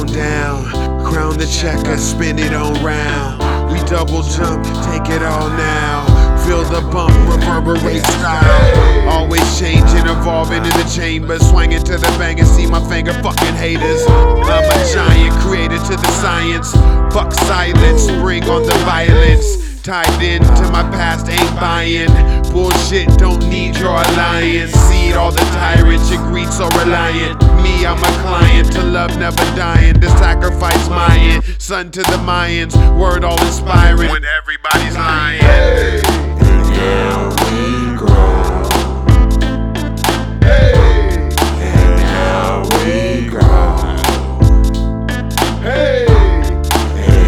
on down. Crown the checker, spin it on round. We double jump, take it all now. Feel the bump, reverberate style. Always changing, evolving in the chamber. Swinging to the bang and see my finger, fucking haters. I'm a giant, created to the science. Fuck silence, bring on the violence. Tied into my past, ain't buying bullshit, don't need your alliance. Seed all the tyrants, your greed so reliant. Me, I'm a client, to love never dying. To sacrifice Mayan, son to the Mayans. Word all inspiring when everybody's lying. And now we